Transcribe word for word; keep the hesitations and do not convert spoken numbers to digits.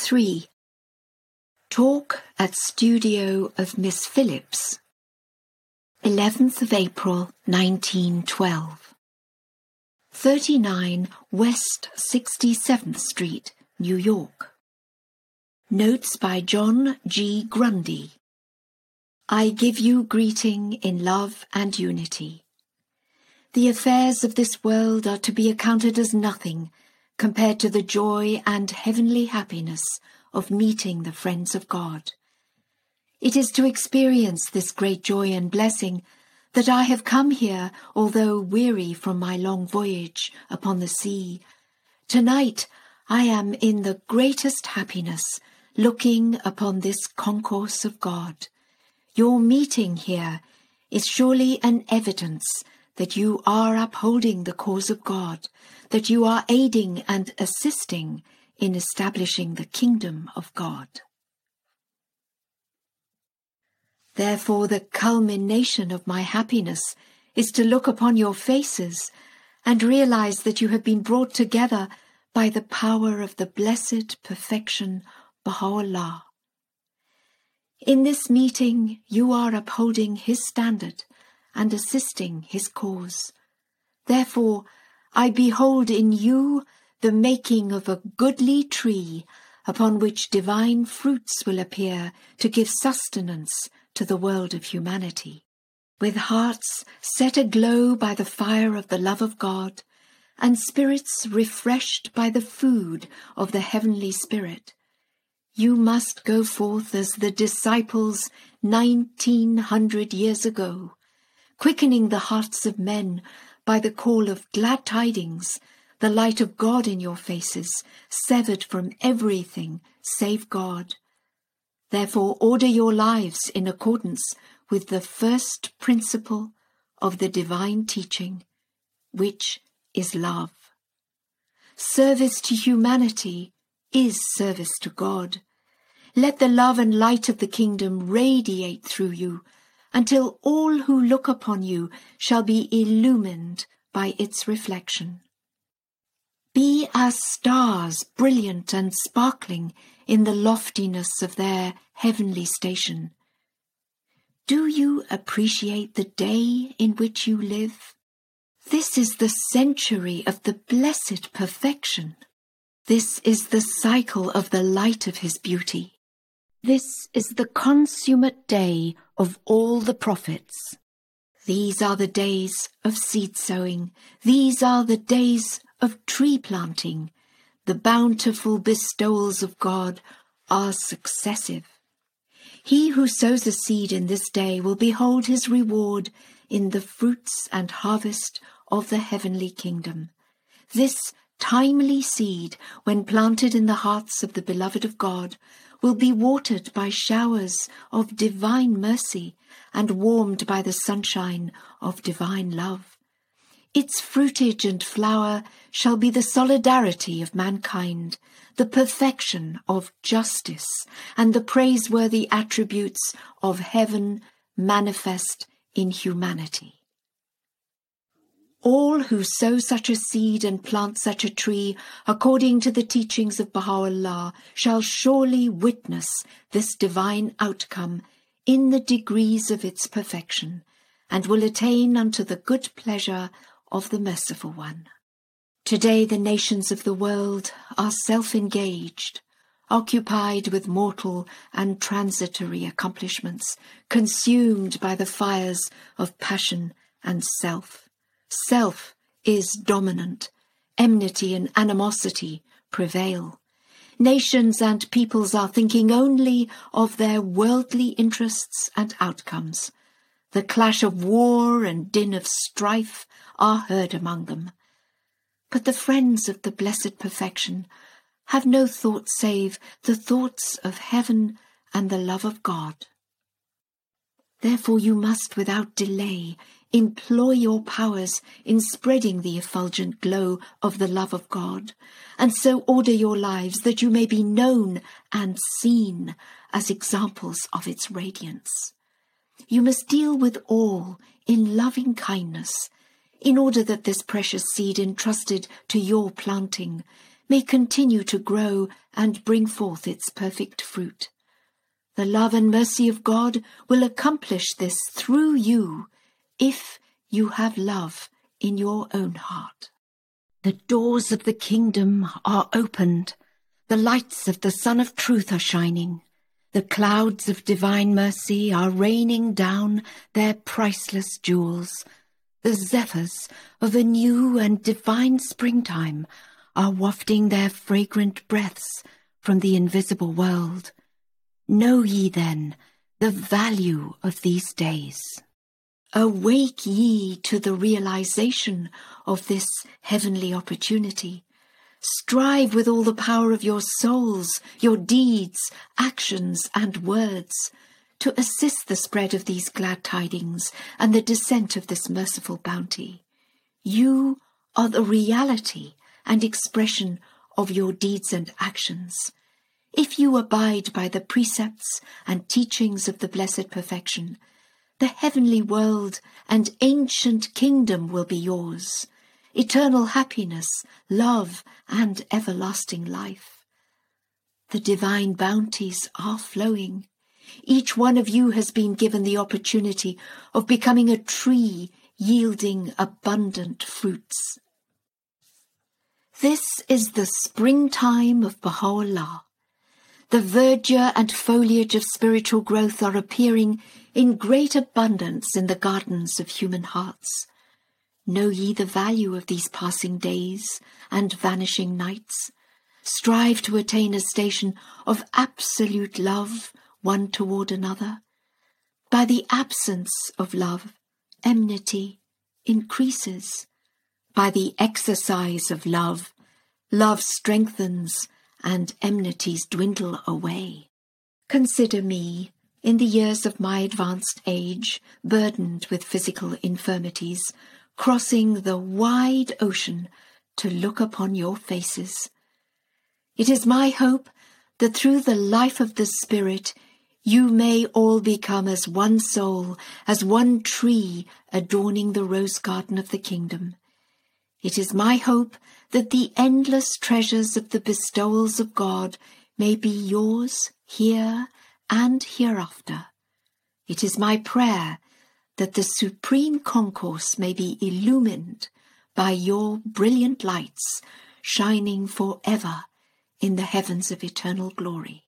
three. Talk at Studio of Miss Phillips, eleventh of April nineteen twelve. thirty-nine West sixty-seventh Street, New York. Notes by John G. Grundy. I give you greeting in love and unity. The affairs of this world are to be accounted as nothing compared to the joy and heavenly happiness of meeting the friends of God. It is to experience this great joy and blessing that I have come here, although weary from my long voyage upon the sea. Tonight I am in the greatest happiness, looking upon this concourse of God. Your meeting here is surely an evidence that you are upholding the cause of God, that you are aiding and assisting in establishing the kingdom of God. Therefore, the culmination of my happiness is to look upon your faces and realize that you have been brought together by the power of the blessed perfection Baha'u'llah. In this meeting, you are upholding his standard and assisting his cause. Therefore, I behold in you the making of a goodly tree upon which divine fruits will appear to give sustenance to the world of humanity. With hearts set aglow by the fire of the love of God, and spirits refreshed by the food of the heavenly Spirit, you must go forth as the disciples nineteen hundred years ago, quickening the hearts of men by the call of glad tidings, the light of God in your faces, severed from everything save God. Therefore, order your lives in accordance with the first principle of the divine teaching, which is love. Service to humanity is service to God. Let the love and light of the kingdom radiate through you until all who look upon you shall be illumined by its reflection. Be as stars brilliant and sparkling in the loftiness of their heavenly station. Do you appreciate the day in which you live? This is the century of the blessed perfection. This is the cycle of the light of his beauty. This is the consummate day of all the prophets. These are the days of seed sowing. These are the days of tree planting. The bountiful bestowals of God are successive. He who sows a seed in this day will behold his reward in the fruits and harvest of the heavenly kingdom. This timely seed, when planted in the hearts of the beloved of God, will be watered by showers of divine mercy and warmed by the sunshine of divine love. Its fruitage and flower shall be the solidarity of mankind, the perfection of justice, and the praiseworthy attributes of heaven manifest in humanity. All who sow such a seed and plant such a tree, according to the teachings of Baha'u'llah, shall surely witness this divine outcome in the degrees of its perfection, and will attain unto the good pleasure of the Merciful One. Today the nations of the world are self-engaged, occupied with mortal and transitory accomplishments, consumed by the fires of passion and self. Self is dominant. Enmity and animosity prevail. Nations and peoples are thinking only of their worldly interests and outcomes. The clash of war and din of strife are heard among them. But the friends of the blessed perfection have no thought save the thoughts of heaven and the love of God. Therefore you must without delay employ your powers in spreading the effulgent glow of the love of God, and so order your lives that you may be known and seen as examples of its radiance. You must deal with all in loving kindness, in order that this precious seed entrusted to your planting may continue to grow and bring forth its perfect fruit. The love and mercy of God will accomplish this through you if you have love in your own heart. The doors of the kingdom are opened. The lights of the Sun of Truth are shining. The clouds of divine mercy are raining down their priceless jewels. The zephyrs of a new and divine springtime are wafting their fragrant breaths from the invisible world. Know ye then the value of these days. Awake ye to the realization of this heavenly opportunity. Strive with all the power of your souls, your deeds, actions, and words to assist the spread of these glad tidings and the descent of this merciful bounty. You are the reality and expression of your deeds and actions. If you abide by the precepts and teachings of the Blessed Perfection, the heavenly world and ancient kingdom will be yours, eternal happiness, love, and everlasting life. The divine bounties are flowing. Each one of you has been given the opportunity of becoming a tree yielding abundant fruits. This is the springtime of Baha'u'llah. The verdure and foliage of spiritual growth are appearing in great abundance in the gardens of human hearts. Know ye the value of these passing days and vanishing nights. Strive to attain a station of absolute love one toward another. By the absence of love, enmity increases. By the exercise of love, love strengthens and enmities dwindle away. Consider me, in the years of my advanced age, burdened with physical infirmities, crossing the wide ocean to look upon your faces. It is my hope that through the life of the Spirit, you may all become as one soul, as one tree adorning the rose garden of the kingdom. It is my hope that the endless treasures of the bestowals of God may be yours here and hereafter. It is my prayer that the supreme concourse may be illumined by your brilliant lights, shining forever in the heavens of eternal glory.